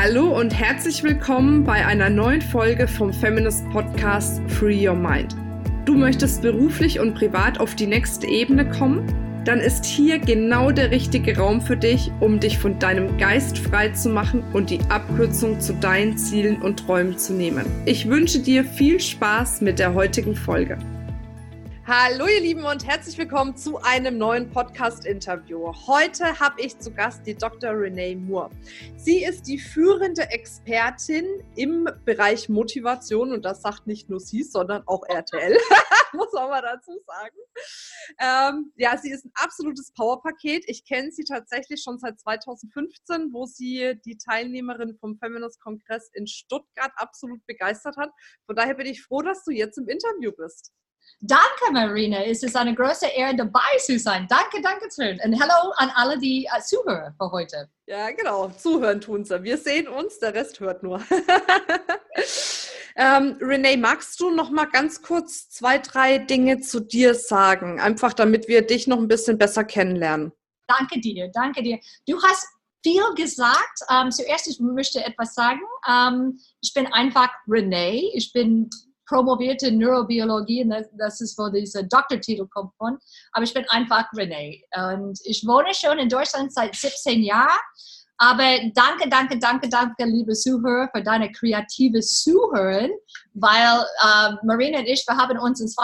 Hallo und herzlich willkommen bei einer neuen Folge vom Feminist Podcast Free Your Mind. Du möchtest beruflich und privat auf die nächste Ebene kommen? Dann ist hier genau der richtige Raum für dich, um dich von deinem Geist frei zu machen und die Abkürzung zu deinen Zielen und Träumen zu nehmen. Ich wünsche dir viel Spaß mit der heutigen Folge. Hallo ihr Lieben und herzlich willkommen zu einem neuen Podcast-Interview. Heute habe ich zu Gast die Dr. Renee Moore. Sie ist die führende Expertin im Bereich Motivation und das sagt nicht nur sie, sondern auch RTL, muss man mal dazu sagen. Sie ist ein absolutes Powerpaket. Ich kenne sie tatsächlich schon seit 2015, wo sie die Teilnehmerin vom Feminist-Kongress in Stuttgart absolut begeistert hat. Von daher bin ich froh, dass du jetzt im Interview bist. Danke, Marina. Es ist eine große Ehre, dabei zu sein. Danke schön. Und hallo an alle, die zuhören für heute. Ja, genau. Zuhören tun sie. Wir sehen uns, der Rest hört nur. Renee, magst du noch mal ganz kurz 2, 3 Dinge zu dir sagen? Einfach, damit wir dich noch ein bisschen besser kennenlernen. Danke dir. Du hast viel gesagt. Zuerst, ich möchte etwas sagen. Ich bin einfach Renee. Ich bin promovierte Neurobiologie, und das ist, wo dieser Doktortitel kommt von. Aber ich bin einfach Renee. Und ich wohne schon in Deutschland seit 17 Jahren. Aber danke, liebe Zuhörer, für deine kreative Zuhören, weil Marina und ich, wir haben uns in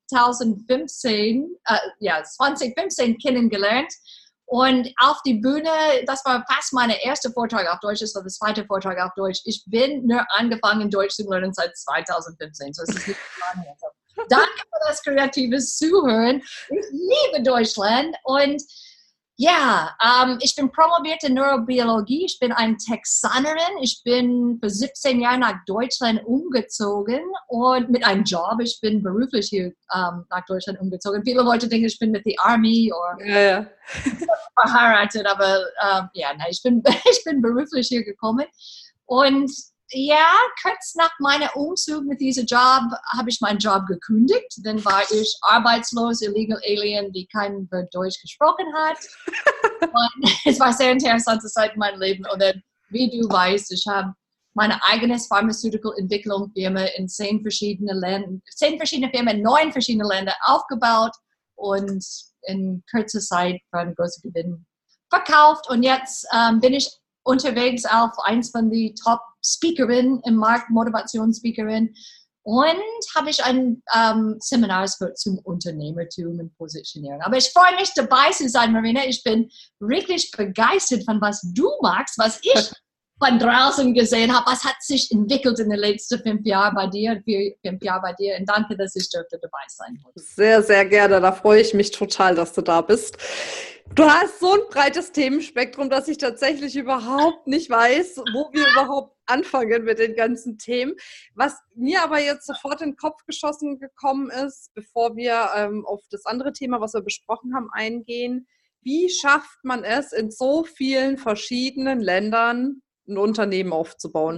2015 kennengelernt. Und auf die Bühne, das war fast mein erster Vortrag auf Deutsch, das war der zweite Vortrag auf Deutsch. Ich bin nur angefangen, Deutsch zu lernen seit 2015, so es ist nicht lange. Also, danke für das kreative Zuhören. Ich liebe Deutschland und ja, ich bin promovierte Neurobiologie, ich bin eine Texanerin, ich bin für 17 Jahre nach Deutschland umgezogen und mit einem Job, ich bin beruflich hier nach Deutschland umgezogen. Viele Leute denken, ich bin mit der Army oder verheiratet, aber ich bin beruflich hier gekommen und ja, kurz nach meinem Umzug mit diesem Job habe ich meinen Job gekündigt. Dann war ich arbeitslos, illegal alien, die kein Wort Deutsch gesprochen hat. Und es war eine sehr interessante Zeit in meinem Leben. Und dann, wie du weißt, ich habe meine eigene Pharmaceutical-Entwicklung-Firma in 10 verschiedene Ländern, 10 verschiedene Firmen in 9 verschiedene Länder aufgebaut und in kurzer Zeit für einen großen Gewinn verkauft. Und jetzt bin ich unterwegs auf eins von den Top-Speakerinnen im Markt, Motivationsspeakerin. Und habe ich ein Seminar zum Unternehmertum und Positionierung. Aber ich freue mich, dabei zu sein, Marina. Ich bin wirklich begeistert von was du magst, was ich von draußen gesehen habe. Was hat sich entwickelt in den letzten 5 Jahren bei dir, 5 Jahre bei dir. Und danke, dass ich dabei sein durfte. Sehr, sehr gerne. Da freue ich mich total, dass du da bist. Du hast so ein breites Themenspektrum, dass ich tatsächlich überhaupt nicht weiß, wo wir überhaupt anfangen mit den ganzen Themen. Was mir aber jetzt sofort in den Kopf geschossen gekommen ist, bevor wir auf das andere Thema, was wir besprochen haben, eingehen, wie schafft man es, in so vielen verschiedenen Ländern ein Unternehmen aufzubauen?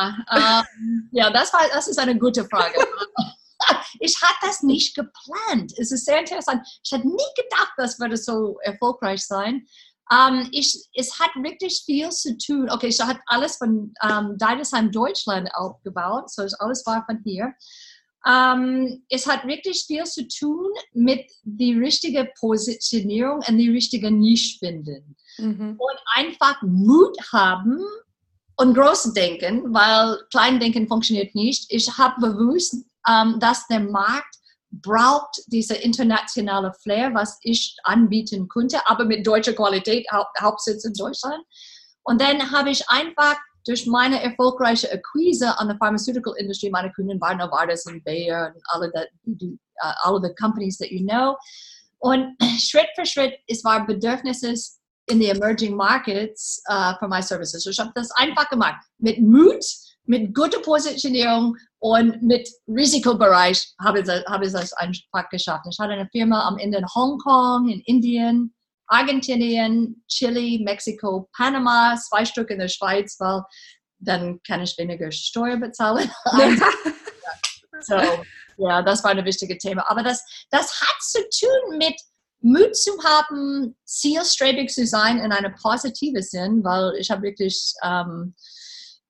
Das ist eine gute Frage. Ich hatte das nicht geplant. Es ist sehr interessant. Ich hatte nie gedacht, das würde so erfolgreich sein. Es hat wirklich viel zu tun. Okay, ich habe alles von Deidesheim, Deutschland aufgebaut. So alles war von hier. Es hat wirklich viel zu tun mit der richtigen Positionierung und die richtige Nische finden. Mhm. Und einfach Mut haben und groß denken, weil klein denken funktioniert nicht. Ich habe bewusst dass der Markt braucht diese internationale Flair, was ich anbieten konnte, aber mit deutscher Qualität, Hauptsitz in Deutschland. Und dann habe ich einfach durch meine erfolgreiche Akquise an der Pharmaceutical Industry, meine Kunden waren Novartis und Bayer und alle the companies that you know. Und Schritt für Schritt, es war Bedürfnisse in the emerging markets für meine Services. Ich habe das einfach gemacht, mit Mut, mit guter Positionierung und mit Risikobereich habe ich das einfach geschafft. Ich hatte eine Firma am Ende in Hongkong, in Indien, Argentinien, Chile, Mexiko, Panama, 2 Stück in der Schweiz, weil dann kann ich weniger Steuer bezahlen. So, ja, das war ein wichtiges Thema. Aber das hat zu tun mit Mut zu haben, zielstrebig zu sein in einem positiven Sinn, weil ich habe wirklich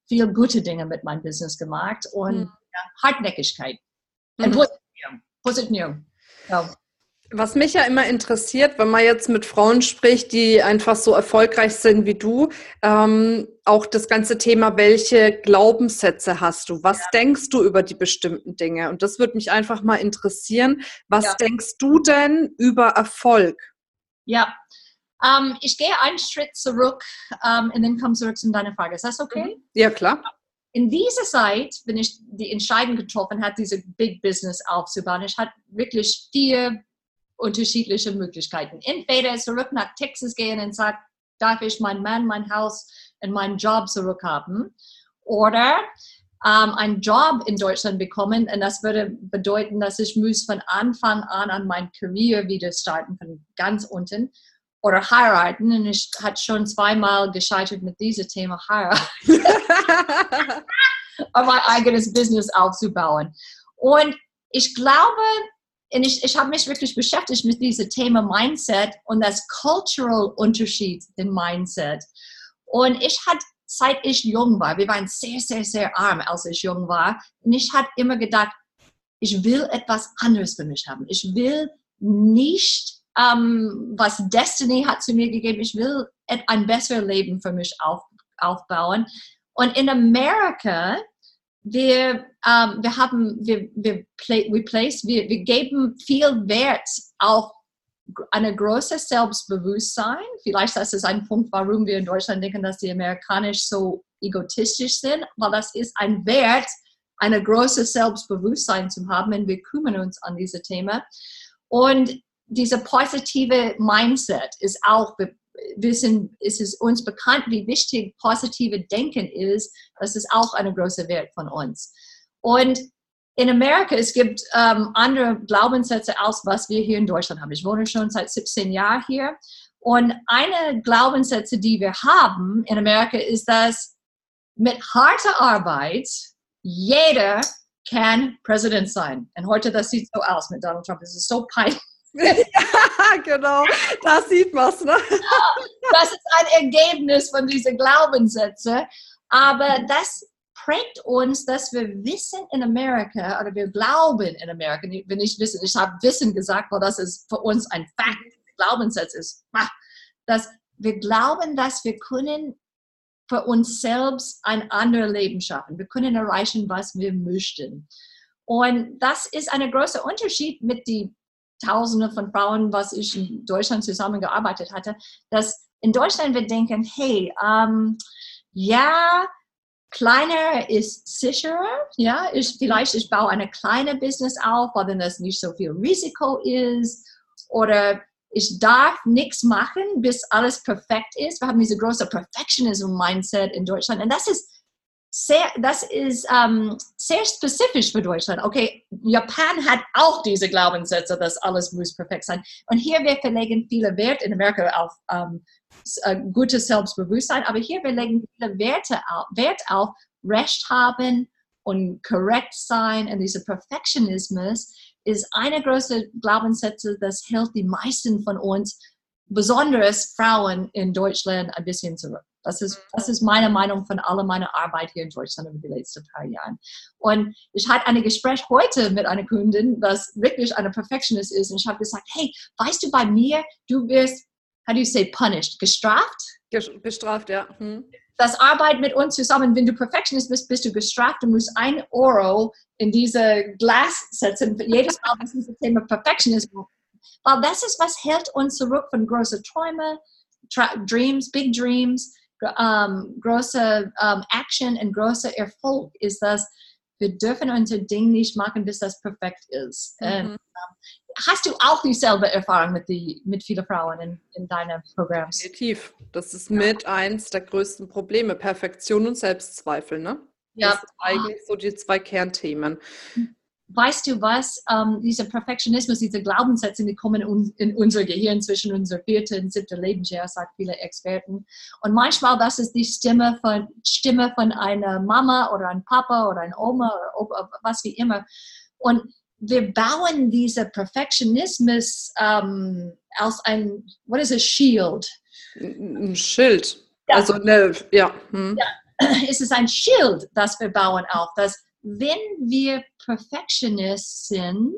viel gute Dinge mit meinem Business gemacht und Hartnäckigkeit. Und Positionierung. So. Was mich ja immer interessiert, wenn man jetzt mit Frauen spricht, die einfach so erfolgreich sind wie du, auch das ganze Thema, welche Glaubenssätze hast du? Was denkst du über die bestimmten Dinge? Und das würde mich einfach mal interessieren. Was denkst du denn über Erfolg? Ja, ich gehe einen Schritt zurück und dann komme zurück zu deiner Frage. Ist das okay? Ja, klar. In dieser Zeit, wenn ich die Entscheidung getroffen habe, diese Big Business aufzubauen, ich hatte wirklich 4 unterschiedliche Möglichkeiten. Entweder zurück nach Texas gehen und sagen, darf ich meinen Mann, mein Haus und meinen Job zurückhaben? Oder einen Job in Deutschland bekommen und das würde bedeuten, dass ich muss von Anfang an meinen Career wieder starten, von ganz unten. Oder heiraten. Und ich hatte schon 2-mal gescheitert mit diesem Thema heiraten. um mein eigenes Business aufzubauen. Und ich glaube, ich habe mich wirklich beschäftigt mit diesem Thema Mindset und das Cultural Unterschied im Mindset. Und ich hatte, seit ich jung war, wir waren sehr, sehr, sehr arm, als ich jung war. Und ich hatte immer gedacht, ich will etwas anderes für mich haben. Ich will nicht was Destiny hat zu mir gegeben. Ich will ein besseres Leben für mich aufbauen. Und in Amerika, wir geben viel Wert auf ein großes Selbstbewusstsein. Vielleicht das ist ein Punkt, warum wir in Deutschland denken, dass die Amerikaner so egoistisch sind, weil das ist ein Wert, ein großes Selbstbewusstsein zu haben und wir kümmern uns an dieses Thema. Und diese positive Mindset ist auch, es ist uns bekannt, wie wichtig positive Denken ist. Das ist auch ein großer Wert von uns. Und in Amerika, es gibt andere Glaubenssätze als was wir hier in Deutschland haben. Ich wohne schon seit 17 Jahren hier. Und eine Glaubenssätze, die wir haben in Amerika, ist, dass mit harter Arbeit jeder kann Präsident sein. Und heute, das sieht so aus mit Donald Trump. Es ist so peinlich. Ja, genau. Da sieht man es, ne? Das ist ein Ergebnis von diesen Glaubenssätzen. Aber das prägt uns, dass wir wissen in Amerika, oder wir glauben in Amerika, wenn ich wissen, ich habe Wissen gesagt, weil das ist für uns ein Fakt, Glaubenssatz ist, dass wir glauben, dass wir können für uns selbst ein anderes Leben schaffen. Wir können erreichen, was wir möchten. Und das ist ein großer Unterschied mit den Tausenden von Frauen, was ich in Deutschland zusammengearbeitet hatte, dass in Deutschland wir denken, hey, kleiner ist sicherer, ja, ich baue eine kleine Business auf, weil dann das nicht so viel Risiko ist, oder ich darf nichts machen, bis alles perfekt ist. Wir haben diese große Perfectionism-Mindset in Deutschland und das ist sehr spezifisch für Deutschland. Okay, Japan hat auch diese Glaubenssätze, dass alles muss perfekt sein. Und hier wir verlegen viele Wert in Amerika auf gutes Selbstbewusstsein, aber hier wir legen viele Wert auf Recht haben und korrekt sein. Und dieser Perfektionismus ist eine große Glaubenssätze, das hält die meisten von uns, besonders Frauen in Deutschland, ein bisschen zurück. Das ist meine Meinung von aller meiner Arbeit hier in Deutschland über die letzten paar Jahre. Und ich hatte ein Gespräch heute mit einer Kundin, das wirklich eine Perfectionist ist. Und ich habe gesagt, hey, weißt du, bei mir, du wirst, how do you say, punished, gestraft? Bestraft, ja. Das Arbeit mit uns zusammen, wenn du Perfectionist bist, bist du gestraft. Du musst 1 Euro in diese Glas setzen. Jedes Mal, das ist das Thema Perfectionismus. Weil das ist, was hält uns zurück von großen Träumen, Dreams, Big Dreams, große Action und großer Erfolg ist, dass wir dürfen unser Ding nicht machen, bis das perfekt ist. Hast du auch dieselbe Erfahrung mit vielen Frauen in deinen Programms? Definitiv. Das ist mit eins der größten Probleme. Perfektion und Selbstzweifel, ne? Ja. Das sind eigentlich so die 2 Kernthemen. Weißt du was, dieser Perfektionismus, diese Glaubenssätze, die kommen in unser Gehirn zwischen unser 4. und 7. Lebensjahr, sagt viele Experten. Und manchmal, das ist die Stimme von einer Mama oder einem Papa oder einer Oma oder Opa, was wie immer. Und wir bauen diese Perfektionismus als ein, what is a shield? Ein Schild. Ja. Also, ja. Ja. ist es ein Schild, das wir bauen auf, dass wenn wir Perfectionist sind,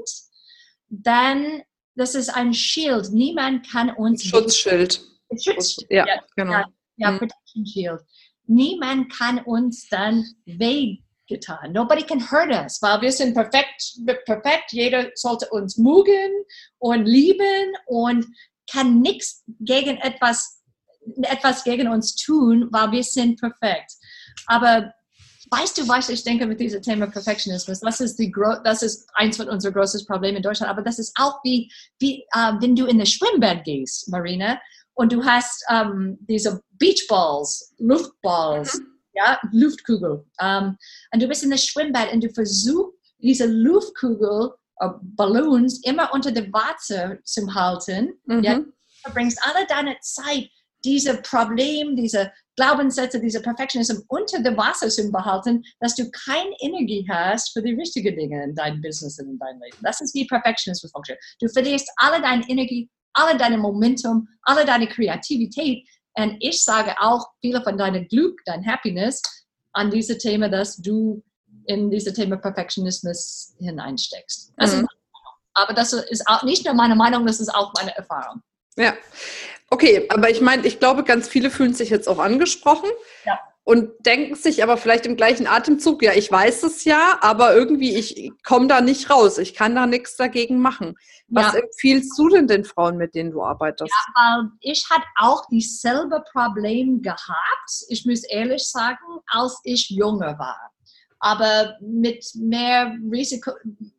dann das ist ein Schild. Niemand kann uns... Schutzschild. Ja, genau. Ja, Protection Shield. Niemand kann uns dann wehgetan. Nobody can hurt us, weil wir sind perfekt. Jeder sollte uns mögen und lieben und kann nichts gegen etwas gegen uns tun, weil wir sind perfekt. Aber weißt du, was ich denke mit diesem Thema Perfektionismus? Das ist eins von unseren größten Problemen in Deutschland. Aber das ist auch wie wenn du in das Schwimmbad gehst, Marina, und du hast diese Beachballs, Luftballs, ja, Luftkugel. Und du bist in das Schwimmbad und du versuchst, diese Luftkugel, Ballons, immer unter dem Wasser zu halten. Ja, du verbringst alle deine Zeit, diese Probleme, diese Glaubenssätze, diese Perfektionismus unter dem Wasser zu behalten, dass du keine Energie hast für die richtigen Dinge in deinem Business und in deinem Leben. Das ist wie Perfektionismus funktioniert. Du verlierst alle deine Energie, alle deine Momentum, alle deine Kreativität. Und ich sage auch, viele von deinem Glück, dein Happiness an dieses Thema, dass du in dieses Thema Perfektionismus hineinsteckst. Aber das ist auch nicht nur meine Meinung, das ist auch meine Erfahrung. Ja, okay, aber ich glaube, ganz viele fühlen sich jetzt auch angesprochen und denken sich aber vielleicht im gleichen Atemzug, ja, ich weiß es ja, aber irgendwie, ich komme da nicht raus, ich kann da nichts dagegen machen. Was empfiehlst du denn den Frauen, mit denen du arbeitest? Ja, weil ich hatte auch dieselbe Problem gehabt, ich muss ehrlich sagen, als ich jünger war. Aber mit mehr Risiko,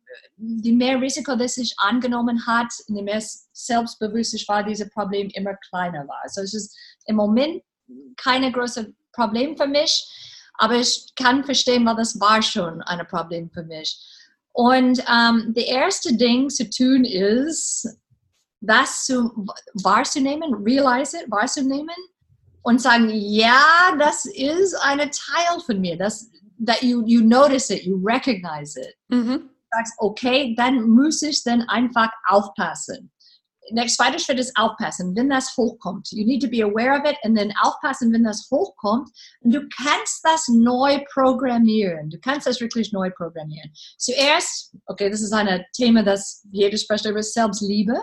je mehr Risiko, das ich angenommen hat, je mehr selbstbewusst ich war, dieses Problem immer kleiner war. Also es ist im Moment keine große Problem für mich, aber ich kann verstehen, weil das war schon ein Problem für mich. Und das erste Ding zu tun ist, das wahrzunehmen, wahrzunehmen und sagen, ja, das ist ein Teil von mir, that you notice it, you recognize it. Du sagst, okay, dann muss ich dann einfach aufpassen. Der zweite Schritt ist aufpassen, wenn das hochkommt. You need to be aware of it and then aufpassen, wenn das hochkommt. Und du kannst das neu programmieren. Du kannst das wirklich neu programmieren. Zuerst, okay, das ist ein Thema, das jeder spricht über Selbstliebe.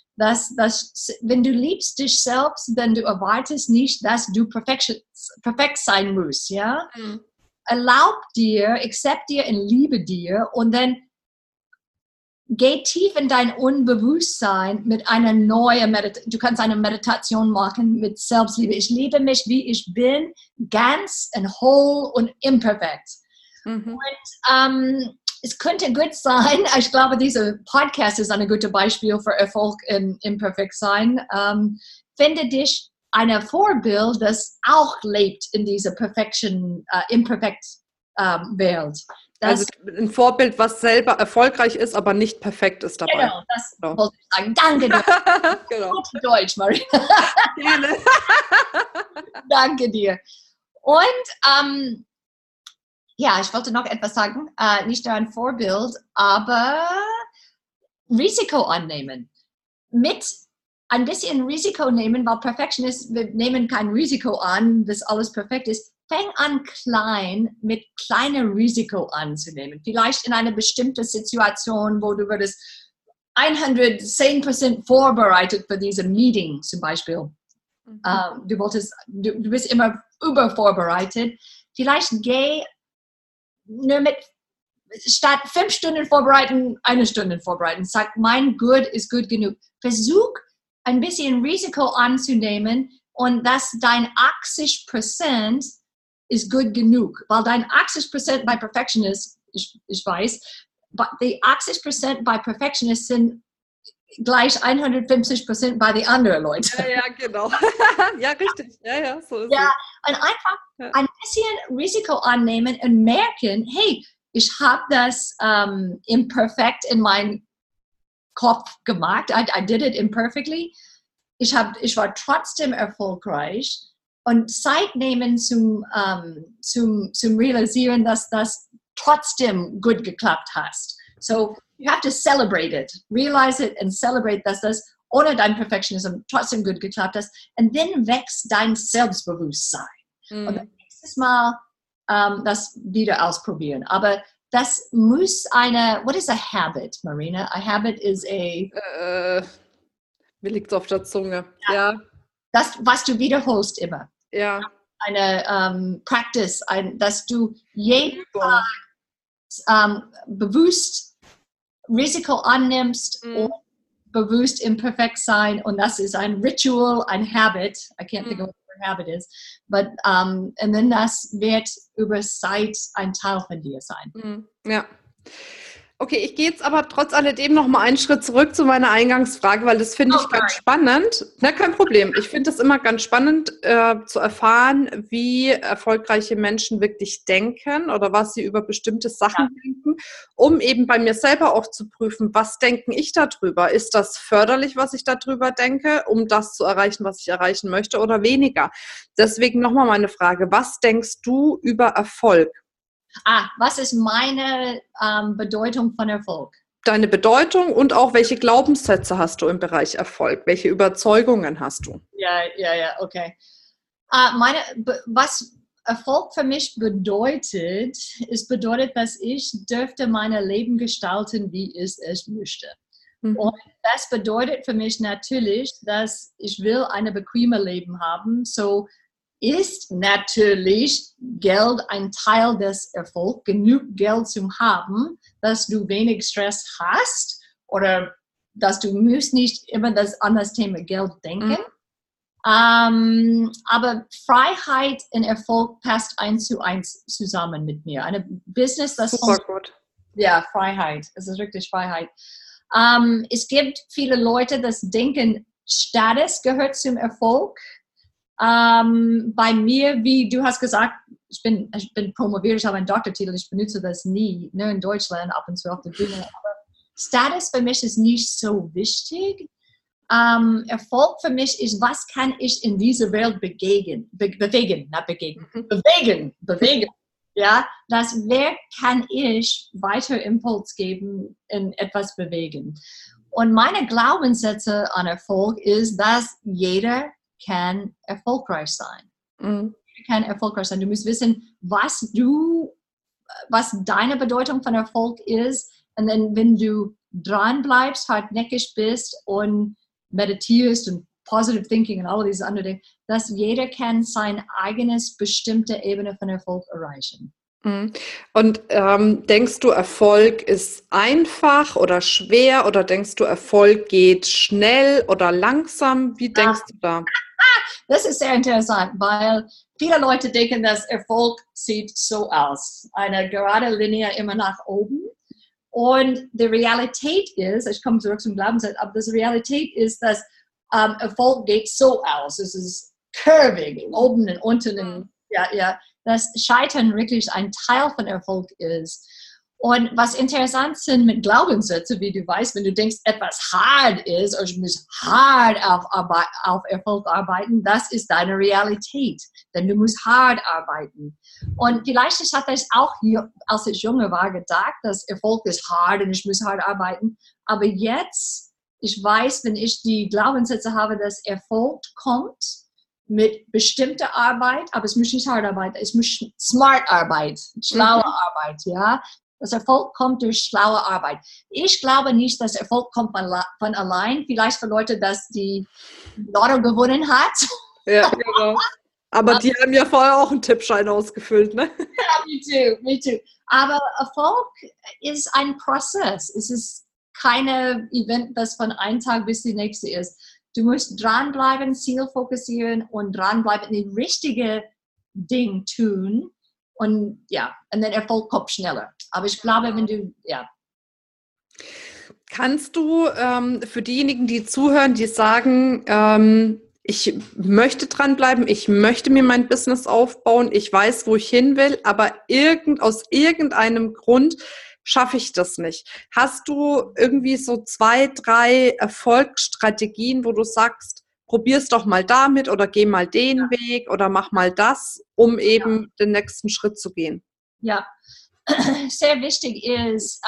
Wenn du liebst dich selbst, dann du erwartest nicht, dass du perfekt sein musst, ja? Erlaub dir, accept dir und liebe dir und dann geh tief in dein Unbewusstsein mit einer neuen Meditation. Du kannst eine Meditation machen mit Selbstliebe. Ich liebe mich, wie ich bin, ganz und whole und imperfekt. Und es könnte gut sein, ich glaube, dieser Podcast ist ein gutes Beispiel für Erfolg im Imperfektsein. Finde dich ein Vorbild, das auch lebt in dieser imperfekt Welt. Also ein Vorbild, was selber erfolgreich ist, aber nicht perfekt ist dabei. Genau, das wollte ich sagen. Danke dir. Genau. Gute Deutsch, Maria. Gerne. Danke dir. Und ich wollte noch etwas sagen. Nicht nur ein Vorbild, aber Risiko annehmen. Mit ein bisschen Risiko nehmen, weil Perfektionisten, wir nehmen kein Risiko an, dass alles perfekt ist. Fang an klein, mit kleinem Risiko anzunehmen. Vielleicht in einer bestimmten Situation, wo du würdest 110% vorbereitet für dieses Meeting zum Beispiel. Du bist immer übervorbereitet. Vielleicht geh nur statt 5 Stunden vorbereiten, 1 Stunde vorbereiten. Sag, mein Good ist gut genug. Versuch ein bisschen Risiko anzunehmen und dass dein 80% ist gut genug. Weil dein 80% bei Perfectionist, ich weiß, die 80% bei Perfectionist sind gleich 150% bei den anderen Leuten. Ja, genau. Ja, richtig. Ja, so ist es. Ja, und einfach ein bisschen Risiko annehmen und merken, hey, ich habe das imperfekt in meinem Kopf gemacht. I did it imperfectly. Ich war trotzdem erfolgreich und Zeit nehmen zum realisieren, dass das trotzdem gut geklappt hat. So you have to celebrate it, realize it and celebrate, dass das ohne dein Perfektionismus trotzdem gut geklappt hat. Und dann wächst dein Selbstbewusstsein. Und dann wächst nächstes Mal das wieder ausprobieren. Aber das muss what is a habit, Marina? A habit is Mir liegt es auf der Zunge. Ja. Das, was du wiederholst immer. Ja. Eine Practice, dass du jeden Tag bewusst Risiko annimmst und bewusst imperfekt sein. Und das ist ein Ritual, ein Habit. I can't think of what the habit is. But, and then das wird über Zeit ein Teil von dir sein. Ja. Okay, ich gehe jetzt aber trotz alledem noch mal einen Schritt zurück zu meiner Eingangsfrage, weil das finde ich ganz spannend. Na, kein Problem. Ich finde es immer ganz spannend zu erfahren, wie erfolgreiche Menschen wirklich denken oder was sie über bestimmte Sachen denken, um eben bei mir selber auch zu prüfen, was denke ich darüber? Ist das förderlich, was ich darüber denke, um das zu erreichen, was ich erreichen möchte, oder weniger? Deswegen nochmal meine Frage, was denkst du über Erfolg? Was ist meine Bedeutung von Erfolg? Deine Bedeutung und auch welche Glaubenssätze hast du im Bereich Erfolg? Welche Überzeugungen hast du? Ja, okay. Was Erfolg für mich bedeutet, dass ich dürfte mein Leben gestalten, wie ich es möchte. Und das bedeutet für mich natürlich, dass ich will ein bequemes Leben haben. So ist natürlich Geld ein Teil des Erfolgs, genug Geld zu haben, dass du wenig Stress hast oder dass du musst nicht immer an das Thema Geld denken. Aber Freiheit und Erfolg passt 1:1 zusammen mit mir. Ein Business, das super gut. Ja, Freiheit. Es ist wirklich Freiheit. Es gibt viele Leute, das denken, Status gehört zum Erfolg. Bei mir, wie du hast gesagt, ich bin promoviert, ich habe einen Doktortitel, ich benutze das nie, nur in Deutschland, ab und zu auf der Bühne. Aber Status für mich ist nicht so wichtig. Erfolg für mich ist, was kann ich in dieser Welt bewegen. Ja, wer kann ich weiter Impuls geben in etwas bewegen. Und meine Glaubenssätze an Erfolg ist, dass jeder kann erfolgreich sein. Kann erfolgreich sein. Du musst wissen, was deine Bedeutung von Erfolg ist. Und dann, wenn du dran bleibst, hartnäckig bist und meditierst und Positive Thinking und all diese anderen Dinge, dass jeder kann sein eigenes bestimmte Ebene von Erfolg erreichen. Und denkst du, Erfolg ist einfach oder schwer, oder denkst du, Erfolg geht schnell oder langsam? Wie denkst du da? Das ist sehr interessant, weil viele Leute denken, dass Erfolg sieht so aus. Eine gerade Linie immer nach oben. Und die Realität ist, ich komme zurück zum Glaubenssatz, aber die Realität ist, dass Erfolg geht so aus. Es ist curving, oben und unten. Und, dass Scheitern wirklich ein Teil von Erfolg ist. Und was interessant sind mit Glaubenssätzen, wie du weißt, wenn du denkst, etwas hart ist, oder ich muss hart auf Erfolg arbeiten, das ist deine Realität. Denn du musst hart arbeiten. Und vielleicht hatte ich auch hier, als ich jünger war, gedacht, dass Erfolg ist hart und ich muss hart arbeiten. Aber jetzt, ich weiß, wenn ich die Glaubenssätze habe, dass Erfolg kommt mit bestimmter Arbeit, aber es muss nicht hart arbeiten, es muss smart Arbeit, schlaue Arbeit, ja. Das Erfolg kommt durch schlaue Arbeit. Ich glaube nicht, dass Erfolg kommt von allein. Vielleicht für Leute, dass die Lotto gewonnen hat. Ja, genau. Aber die haben ja vorher auch einen Tippschein ausgefüllt, ne? Ja, me too. Aber Erfolg ist ein Prozess. Es ist keine Event, das von einem Tag bis die nächste ist. Du musst dranbleiben, Ziel fokussieren und dranbleiben, die richtige Ding tun. Und ja, und der Erfolg kommt schneller. Aber ich glaube, wenn du, Kannst du für diejenigen, die zuhören, die sagen, ich möchte dranbleiben, ich möchte mir mein Business aufbauen, ich weiß, wo ich hin will, aber aus irgendeinem Grund schaffe ich das nicht. Hast du irgendwie so 2, 3 Erfolgsstrategien, wo du sagst, probier's doch mal damit oder geh mal den Weg oder mach mal das, um eben den nächsten Schritt zu gehen? Ja, sehr wichtig ist,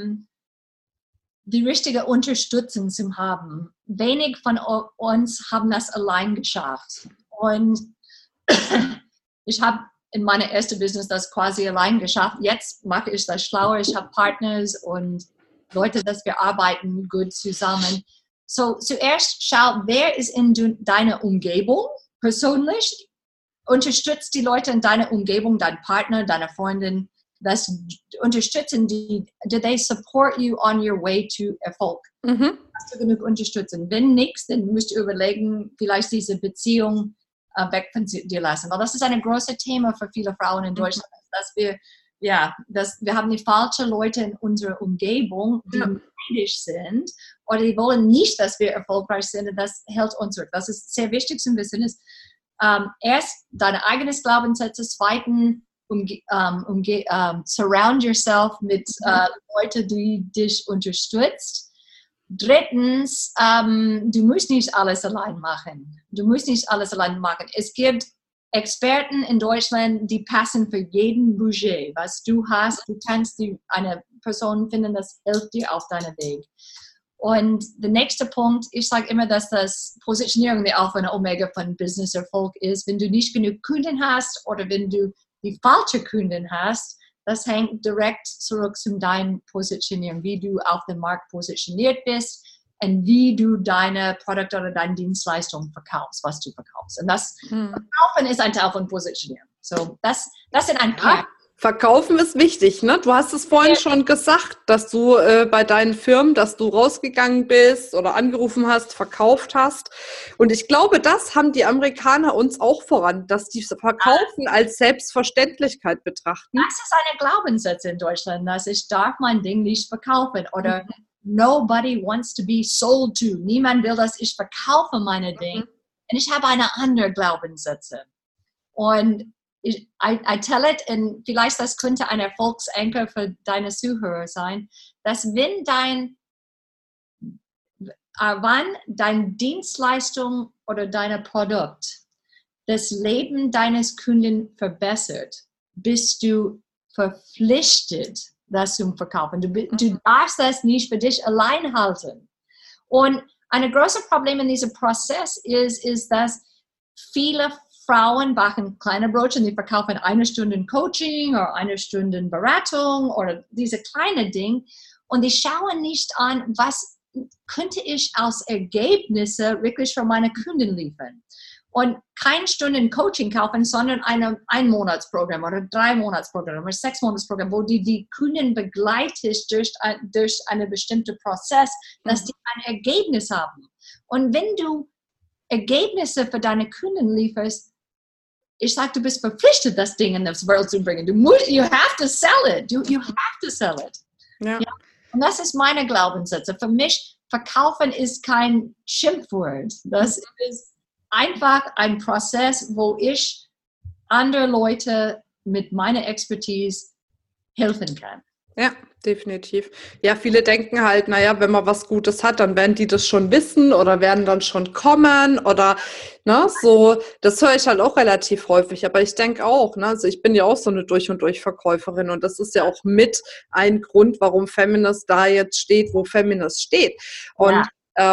die richtige Unterstützung zu haben. Wenig von uns haben das allein geschafft. Und ich habe in meiner ersten Business das quasi allein geschafft. Jetzt mache ich das schlauer. Ich habe Partners und Leute, dass wir arbeiten gut zusammen. So, zuerst schau, wer ist in deiner Umgebung persönlich? Unterstützt die Leute in deiner Umgebung, dein Partner, deine Freundin, das unterstützen die, do they support you on your way to Erfolg? Hast du genug Unterstützung? Wenn nichts, dann musst du überlegen, vielleicht diese Beziehung weg von dir lassen. Weil das ist ein großes Thema für viele Frauen in Deutschland, dass wir haben die falschen Leute in unserer Umgebung, die neidisch sind oder die wollen nicht, dass wir erfolgreich sind und das hält uns zurück. Das ist sehr wichtig zu wissen. Ist, erst deine eigenes Glaubenssätze, zweitens surround yourself mit Leuten, die dich unterstützen. Drittens, du musst nicht alles allein machen. Es gibt Experten in Deutschland, die passen für jeden Budget, was du hast. Du kannst eine Person finden, das hilft dir auf deinem Weg. Und der nächste Punkt, ich sage immer, dass das Positionierung der Alpha und Omega von Business-Erfolg ist. Wenn du nicht genug Kunden hast oder wenn du die falschen Kunden hast, das hängt direkt zurück zu deinem Positionierung, wie du auf dem Markt positioniert bist und wie du deine Produkte oder deine Dienstleistung verkaufst, was du verkaufst. Und das Verkaufen ist ein Teil von Positionierung. So, das sind ein paar. Verkaufen ist wichtig, ne? Du hast es vorhin schon gesagt, dass du bei deinen Firmen, dass du rausgegangen bist oder angerufen hast, verkauft hast. Und ich glaube, das haben die Amerikaner uns auch voran, dass die Verkaufen als Selbstverständlichkeit betrachten. Das ist eine Glaubenssatz in Deutschland, dass ich darf mein Ding nicht verkaufen oder nobody wants to be sold to. Niemand will, dass ich verkaufe meine Dinge. Und ich habe eine andere Glaubenssätze. Und I tell it, und vielleicht das könnte ein Erfolgsanker für deine Zuhörer sein, dass wenn deine Dienstleistung oder dein Produkt das Leben deines Kunden verbessert, bist du verpflichtet, das zu verkaufen. Du darfst das nicht für dich allein halten. Und ein großes Problem in diesem Prozess ist, dass viele Frauen backen kleine Brötchen, die verkaufen 1 Stunde Coaching oder 1 Stunde Beratung oder diese kleinen Dinge und die schauen nicht an, was könnte ich als Ergebnisse wirklich für meine Kunden liefern. Und kein Stunden Coaching kaufen, sondern ein Monatsprogramm oder 3 Monatsprogramm oder 6 Monatsprogramm, wo die Kunden begleitest durch einen bestimmten Prozess, dass die ein Ergebnis haben. Und wenn du Ergebnisse für deine Kunden lieferst, ich sage, du bist verpflichtet, das Ding in das Welt zu bringen. You have to sell it. You have to sell it. Ja. Und das ist meine Glaubenssätze. Für mich, verkaufen ist kein Schimpfwort. Das ist einfach ein Prozess, wo ich andere Leute mit meiner Expertise helfen kann. Ja, definitiv. Ja, viele denken halt, naja, wenn man was Gutes hat, dann werden die das schon wissen oder werden dann schon kommen oder, ne, so, das höre ich halt auch relativ häufig, aber ich denke auch, ne, also ich bin ja auch so eine durch und durch Verkäuferin und das ist ja auch mit ein Grund, warum Feminist da jetzt steht, wo Feminist steht. Und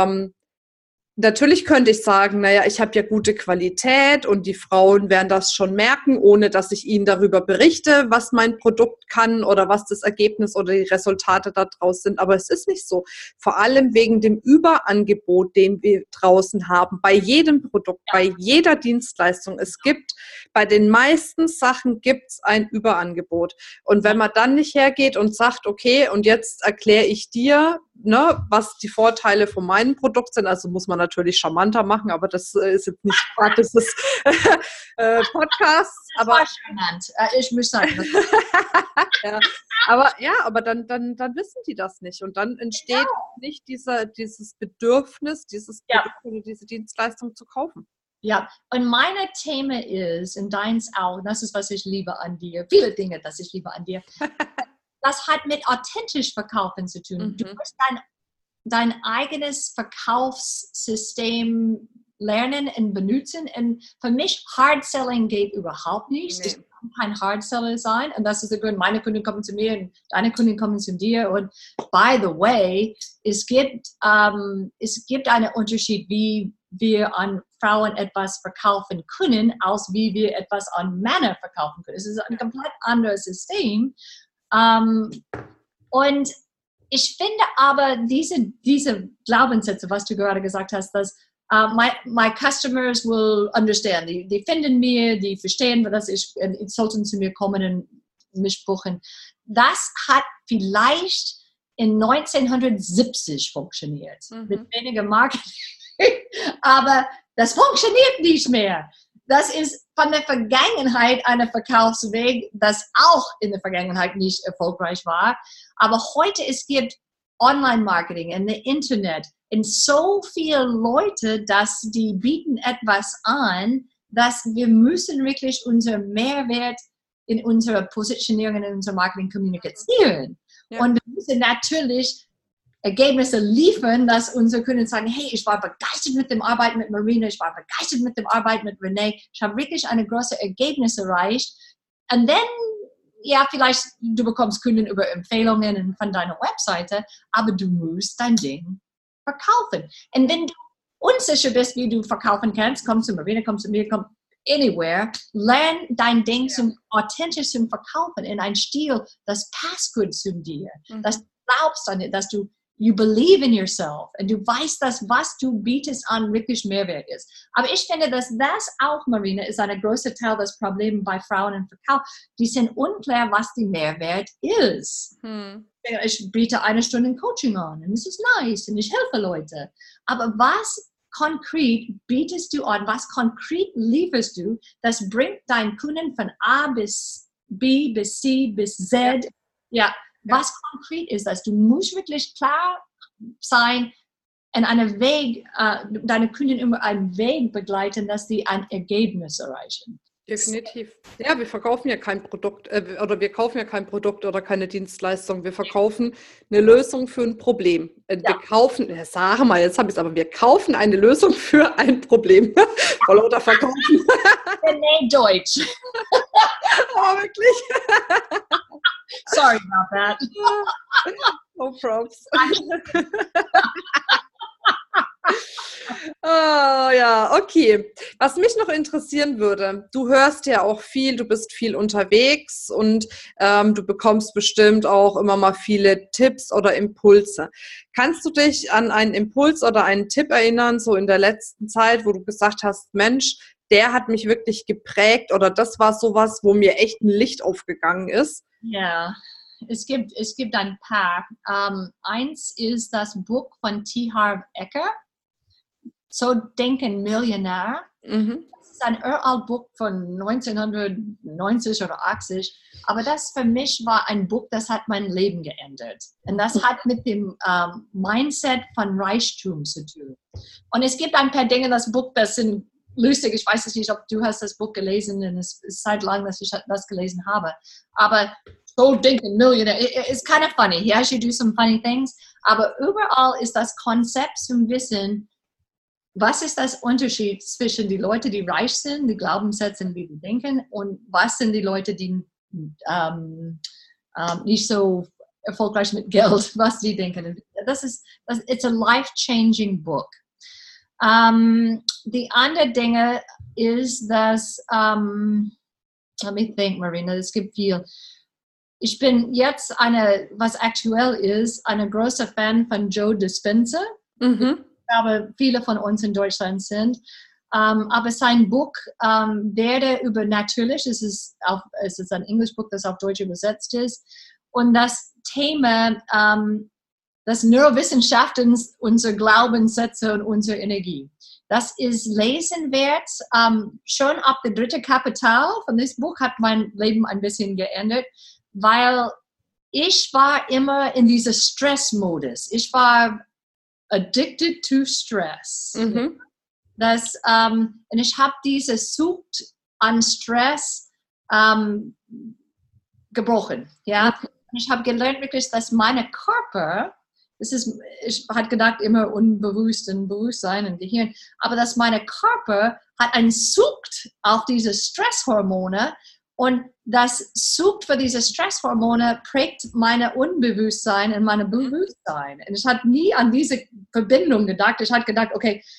natürlich könnte ich sagen, naja, ich habe ja gute Qualität und die Frauen werden das schon merken, ohne dass ich ihnen darüber berichte, was mein Produkt kann oder was das Ergebnis oder die Resultate daraus sind. Aber es ist nicht so. Vor allem wegen dem Überangebot, den wir draußen haben, bei jedem Produkt, bei jeder Dienstleistung. Es gibt, bei den meisten Sachen gibt es ein Überangebot. Und wenn man dann nicht hergeht und sagt, okay, und jetzt erkläre ich dir, ne, was die Vorteile von meinem Produkt sind, also muss man natürlich charmanter machen, aber das ist jetzt nicht Part des Podcasts. Aber das war charmant. Ich muss sagen. aber dann wissen die das nicht und dann entsteht nicht dieses Bedürfnis, dieses Produkt oder diese Dienstleistung zu kaufen. Ja, und meine Thema ist, und deins auch, das ist, was ich liebe an dir, viele Dinge, das ich liebe an dir. Das hat mit authentisch Verkaufen zu tun. Du musst dein eigenes Verkaufssystem lernen und benutzen. Und für mich, Hard Selling geht überhaupt nicht. Ich kann kein Hard Seller sein. Und das ist der Grund, meine Kunden kommen zu mir und deine Kunden kommen zu dir. Und by the way, es gibt einen Unterschied, wie wir an Frauen etwas verkaufen können, als wie wir etwas an Männer verkaufen können. Es ist ein komplett anderes System. Und ich finde aber diese Glaubenssätze, was du gerade gesagt hast, dass my customers will understand. Die finden mir, die verstehen, dass sollten zu mir kommen und mich buchen. Das hat vielleicht in 1970 funktioniert. Mit weniger Marketing. Aber das funktioniert nicht mehr. Das ist von der Vergangenheit ein Verkaufsweg, das auch in der Vergangenheit nicht erfolgreich war. Aber heute es gibt Online-Marketing und das Internet und so viele Leute, dass die bieten etwas an, dass wir müssen wirklich unseren Mehrwert in unserer Positionierung und in unserem Marketing kommunizieren. Ja. Und wir müssen natürlich Ergebnisse liefern, dass unsere Kunden sagen, hey, ich war begeistert mit dem Arbeiten mit Marina, ich war begeistert mit dem Arbeiten mit Renee, ich habe wirklich eine große Ergebnis erreicht. Und dann, ja, vielleicht du bekommst Kunden über Empfehlungen von deiner Webseite, aber du musst dein Ding verkaufen. Und wenn du unsicher bist, wie du verkaufen kannst, komm zu Marina, komm zu mir, komm anywhere, lern dein Ding zum authentisch zum Verkaufen in einem Stil, das passt gut zu dir, dass du glaubst an dir, dass du you believe in yourself und du weißt, dass was du bietest an wirklich Mehrwert ist. Aber ich finde, dass das auch, Marina, ist ein großer Teil des Problems bei Frauen im Verkauf. Die sind unklar, was die Mehrwert ist. Ich biete 1 Stunde Coaching an und es ist nice und ich helfe Leute. Aber was konkret bietest du an, was konkret lieferst du, das bringt deinen Kunden von A bis B bis C bis Z, ja, was konkret ist das? Du musst wirklich klar sein und einen Weg, deine Kunden über einen Weg begleiten, dass sie ein Ergebnis erreichen. Definitiv. Ja, wir verkaufen ja kein Produkt oder wir kaufen ja kein Produkt oder keine Dienstleistung. Wir verkaufen eine Lösung für ein Problem. Wir kaufen, sag mal, jetzt habe ich es, aber wir kaufen eine Lösung für ein Problem. Vor lauter Verkaufen. Nee, Deutsch. Oh, wirklich? Sorry about that. No props. Oh, ja, okay. Was mich noch interessieren würde, du hörst ja auch viel, du bist viel unterwegs und du bekommst bestimmt auch immer mal viele Tipps oder Impulse. Kannst du dich an einen Impuls oder einen Tipp erinnern, so in der letzten Zeit, wo du gesagt hast, Mensch, der hat mich wirklich geprägt oder das war sowas, wo mir echt ein Licht aufgegangen ist? Ja, es gibt ein paar. Eins ist das Buch von T. Harv Eker, So denken Millionär. Das ist ein uralt Buch von 1990 oder 80, aber das für mich war ein Buch, das hat mein Leben geändert. Und das hat mit dem Mindset von Reichtum zu tun. Und es gibt ein paar Dinge in das Buch, das sind lustig. Ich weiß nicht, ob du hast das Buch gelesen und es ist seit langem, dass ich das gelesen habe. Aber so denken Millionär, it's kind of funny. Yeah, she do some funny things. Aber überall ist das Konzept zum Wissen, was ist das Unterschied zwischen den Leuten, die reich sind, die Glaubenssätze, wie die denken, und was sind die Leute, die nicht so erfolgreich mit Geld, was die denken. It's a life-changing book. Die andere Dinge ist, dass, let me think, Marina, es gibt viel. Ich bin jetzt was aktuell ist, eine große Fan von Joe Dispenza. Ich glaube, viele von uns in Deutschland sind. Aber sein Buch Werde übernatürlich, es ist ein Englischbuch, das auf Deutsch übersetzt ist. Und das Thema, das Neurowissenschaften, unsere Glaubenssätze und unsere Energie. Das ist lesenwert. Schon ab der 3. Kapitel von diesem Buch hat mein Leben ein bisschen geändert, weil ich war immer in diesem Stressmodus. Ich war addicted to stress. Und ich habe diese Sucht an Stress gebrochen. Ja? Und ich habe gelernt wirklich, dass mein Körper, ich hatte gedacht immer unbewusst und Bewusstsein und Gehirn, aber dass mein Körper hat eine Sucht auf diese Stresshormone und das Sucht für diese Stresshormone prägt meine Unbewusstsein und meine Bewusstsein. Und ich hatte nie an diese Verbindung gedacht. Ich hatte gedacht, okay,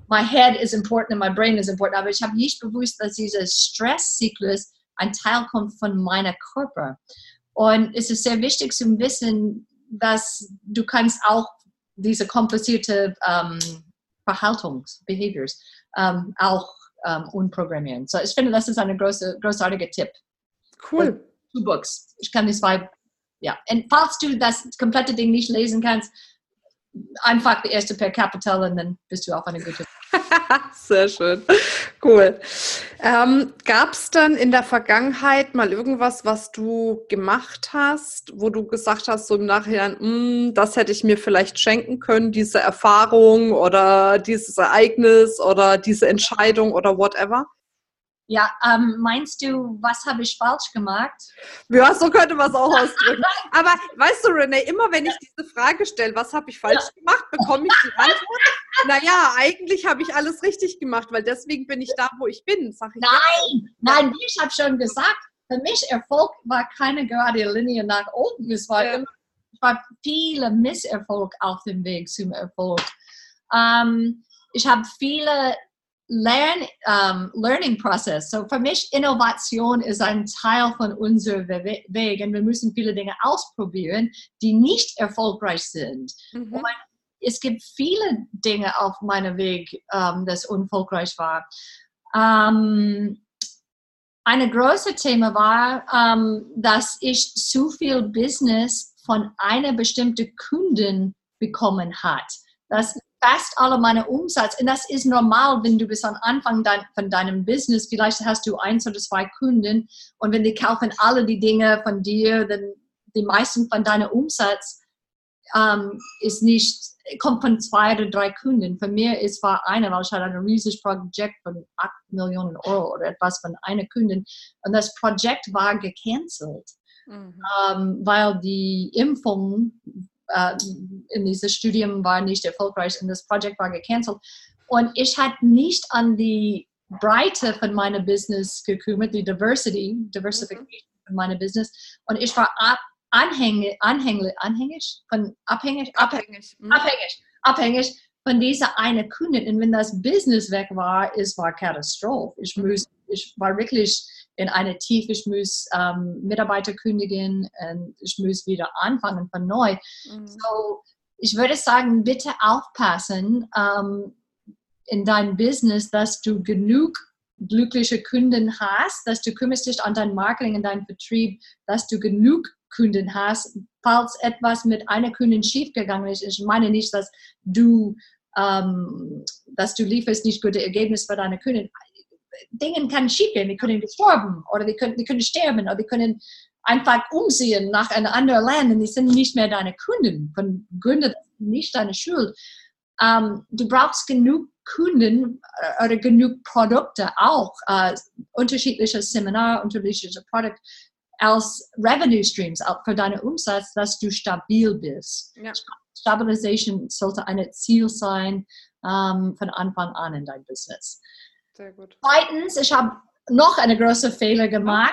my head is important and my brain is important, aber ich habe nicht bewusst, dass dieser Stresszyklus ein Teil kommt von meiner Körper. Und es ist sehr wichtig zu wissen, dass du kannst auch diese komplizierte Behaviors auch umprogrammieren. So ich finde, das ist ein großartiger Tipp. Cool. 2 Books. Ich kann die 2, ja. Und falls du das komplette Ding nicht lesen kannst, einfach die erste per Capital und dann bist du auf eine gute. Sehr schön. Cool. Gab es dann in der Vergangenheit mal irgendwas, was du gemacht hast, wo du gesagt hast, so im Nachhinein, das hätte ich mir vielleicht schenken können, diese Erfahrung oder dieses Ereignis oder diese Entscheidung oder whatever? Ja, meinst du, was habe ich falsch gemacht? Ja, so könnte man es auch ausdrücken. Aber weißt du, Renee, immer wenn ich diese Frage stelle, was habe ich falsch gemacht, bekomme ich die Antwort, naja, eigentlich habe ich alles richtig gemacht, weil deswegen bin ich da, wo ich bin, sag ich. Nein, wie ich habe schon gesagt, für mich Erfolg war keine gerade Linie nach oben. Es war viele Misserfolg auf dem Weg zum Erfolg. Ich habe viele Learning Process. So für mich Innovation ist ein Teil von unserem Weg und wir müssen viele Dinge ausprobieren, die nicht erfolgreich sind. Und es gibt viele Dinge auf meinem Weg, das unerfolgreich war. Ein großes Thema war, dass ich zu viel Business von einer bestimmten Kundin bekommen hat. Das fast alle meine Umsatz, und das ist normal, wenn du bis am Anfang von deinem Business, vielleicht hast du 1 oder 2 Kunden und wenn die kaufen alle die Dinge von dir, dann die meisten von deinem Umsatz kommt von 2 oder 3 Kunden. Für mich war eine, weil ich hatte ein riesiges Projekt von 8 Millionen Euro oder etwas von einer Kundin und das Projekt war gecancelt, weil die Impfung in diesem Studium war nicht erfolgreich und das Projekt war gecancelt. Und ich hatte nicht an die Breite von meinem Business gekümmert, die Diversification von meinem Business. Und ich war abhängig von dieser eine Kundin. Und wenn das Business weg war, es war Katastrophe. Ich war wirklich in einer Tiefe, ich muss Mitarbeiter kündigen und ich muss wieder anfangen von neu. So, ich würde sagen, bitte aufpassen in deinem Business, dass du genug glückliche Kunden hast, dass du kümmerst dich an dein Marketing, an deinen Vertrieb, dass du genug Kunden hast, falls etwas mit einer Kundin schiefgegangen ist. Ich meine nicht, dass du lieferst nicht gute Ergebnisse für deine Kunden. Dinge können schiefgehen, die können gestorben oder die können sterben oder die können einfach umziehen nach einem anderen Land und die sind nicht mehr deine Kunden. Von Gründen, nicht deine Schuld. Du brauchst genug Kunden oder genug Produkte auch, unterschiedliche Seminare, unterschiedliche Produkte als Revenue Streams auch für deinen Umsatz, dass du stabil bist. Ja. Stabilisation sollte ein Ziel sein von Anfang an in deinem Business. Sehr gut. Zweitens, ich habe noch einen großen Fehler gemacht.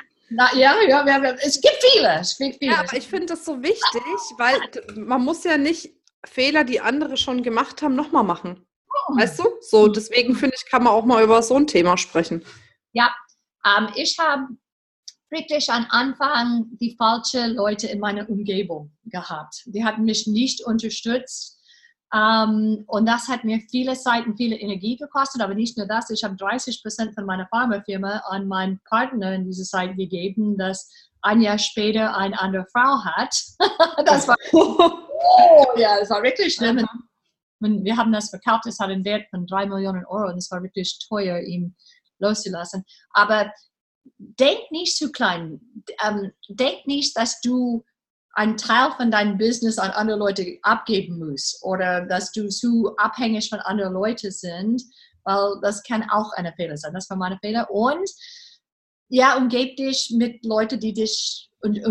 Es gibt viele. Ja, aber ich finde das so wichtig, weil man muss ja nicht Fehler, die andere schon gemacht haben, nochmal machen. Weißt du? So, deswegen finde ich, kann man auch mal über so ein Thema sprechen. Ja, ich habe wirklich am Anfang die falschen Leute in meiner Umgebung gehabt. Die hatten mich nicht unterstützt. Und das hat mir viele Zeit und viele Energie gekostet, aber nicht nur das. Ich habe 30% von meiner Pharmafirma an meinen Partner in dieser Zeit gegeben, das ein Jahr später eine andere Frau hat. Das war, das war wirklich schlimm. Und wir haben das verkauft, es hat einen Wert von 3 Millionen Euro und es war wirklich teuer, ihn loszulassen. Aber denk nicht zu klein. Denk nicht, dass du einen Teil von deinem Business an andere Leute abgeben musst oder dass du zu abhängig von anderen Leuten sind, weil das kann auch ein Fehler sein. Das war mein Fehler. Und ja, umgib dich mit Leuten, die dich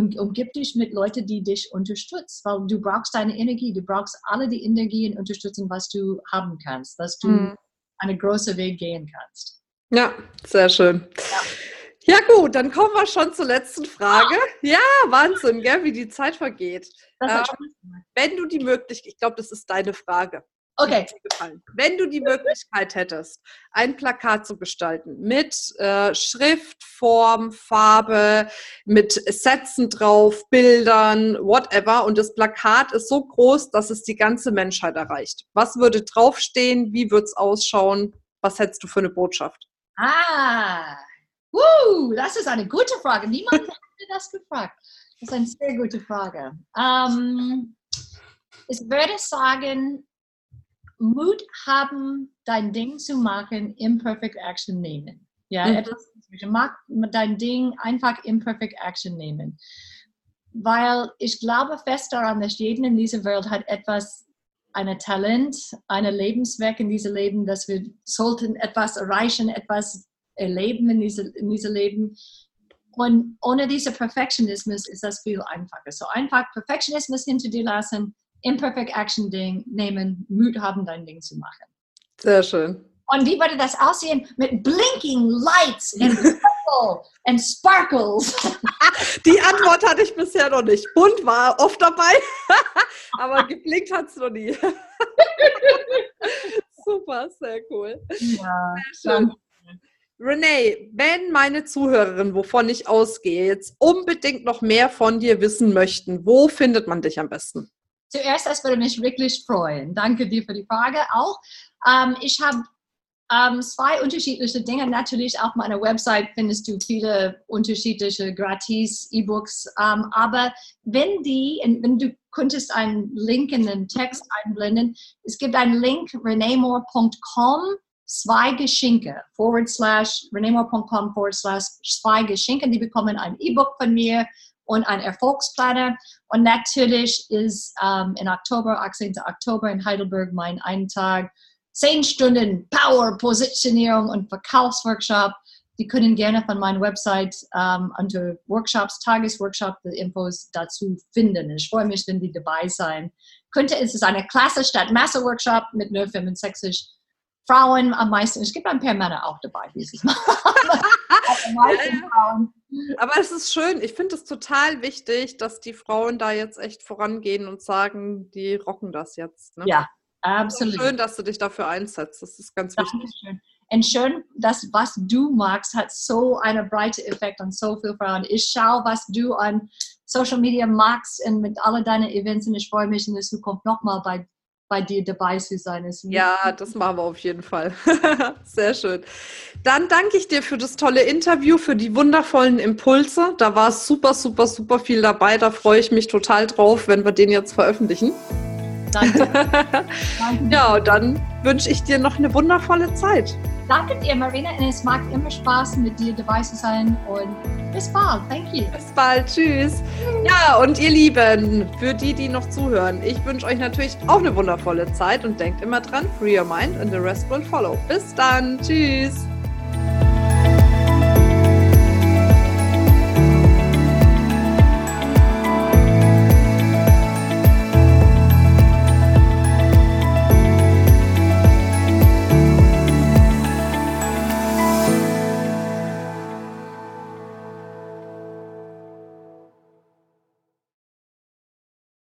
unterstützen, weil du brauchst deine Energie, du brauchst alle die Energie und Unterstützung, was du haben kannst, dass du einen großen Weg gehen kannst. Ja, sehr schön. Ja gut, dann kommen wir schon zur letzten Frage. Ja, Wahnsinn, gell, wie die Zeit vergeht. Wenn du die Möglichkeit, ich glaube, das ist deine Frage. Okay. Wenn du die Möglichkeit hättest, ein Plakat zu gestalten mit Schrift, Form, Farbe, mit Sätzen drauf, Bildern, whatever, und das Plakat ist so groß, dass es die ganze Menschheit erreicht. Was würde draufstehen? Wie würde es ausschauen? Was hättest du für eine Botschaft? Das ist eine gute Frage. Niemand hat mir das gefragt. Das ist eine sehr gute Frage. Ich würde sagen, Mut haben, dein Ding zu machen, Imperfect Action nehmen. Ja, dein Ding einfach Imperfect Action nehmen. Weil ich glaube fest daran, dass jeder in dieser Welt hat ein Talent, ein Lebenswerk in diesem Leben, dass wir sollten etwas erreichen, etwas erleben in diesem Leben. Und ohne diesen Perfektionismus ist das viel einfacher. So einfach Perfektionismus hinter dir lassen, Imperfect Action Ding nehmen, Mut haben, dein Ding zu machen. Sehr schön. Und wie würde das aussehen? Mit blinking lights and purple and sparkles. Die Antwort hatte ich bisher noch nicht. Bunt war oft dabei, aber geblinkt hat es noch nie. Super, sehr cool. Ja, sehr schön. Renee, wenn meine Zuhörerinnen, wovon ich ausgehe, jetzt unbedingt noch mehr von dir wissen möchten, wo findet man dich am besten? Zuerst, das würde mich wirklich freuen. Danke dir für die Frage auch. Ich habe 2 unterschiedliche Dinge. Natürlich auf meiner Website findest du viele unterschiedliche gratis E-Books. Aber wenn du könntest einen Link in den Text einblenden, es gibt einen Link, reneemore.com /Geschenke reneemore.com/2 Die bekommen ein E-Book von mir und ein Erfolgsplaner. Und natürlich ist im Oktober, 18. Oktober in Heidelberg mein einen Tag 10 Stunden Power, Positionierung und Verkaufsworkshop. Die können gerne von meiner Website unter Workshops, Tagesworkshop, die Infos dazu finden. Ich freue mich, wenn die dabei sein. Es ist eine Klasse statt Masse-Workshop mit nur 65 Frauen am meisten. Es gibt ein paar Männer auch dabei dieses Mal. Aber es ist schön. Ich finde es total wichtig, dass die Frauen da jetzt echt vorangehen und sagen, die rocken das jetzt. Ne? Ja, absolut. Schön, dass du dich dafür einsetzt. Das ist ganz wichtig. Dankeschön. Und schön, dass was du magst, hat so einen breiten Effekt an so viele Frauen. Ich schaue, was du an Social Media magst und mit all deinen Events, und ich freue mich in der Zukunft nochmal bei dir dabei zu sein. Ja, das machen wir auf jeden Fall. Sehr schön. Dann danke ich dir für das tolle Interview, für die wundervollen Impulse. Da war super, super, super viel dabei. Da freue ich mich total drauf, wenn wir den jetzt veröffentlichen. Danke. Ja, und dann wünsche ich dir noch eine wundervolle Zeit. Danke dir, Marina. Und es macht immer Spaß, mit dir dabei zu sein. Und bis bald. Thank you. Bis bald. Tschüss. Ja, und ihr Lieben, für die noch zuhören, ich wünsche euch natürlich auch eine wundervolle Zeit und denkt immer dran, free your mind and the rest will follow. Bis dann. Tschüss.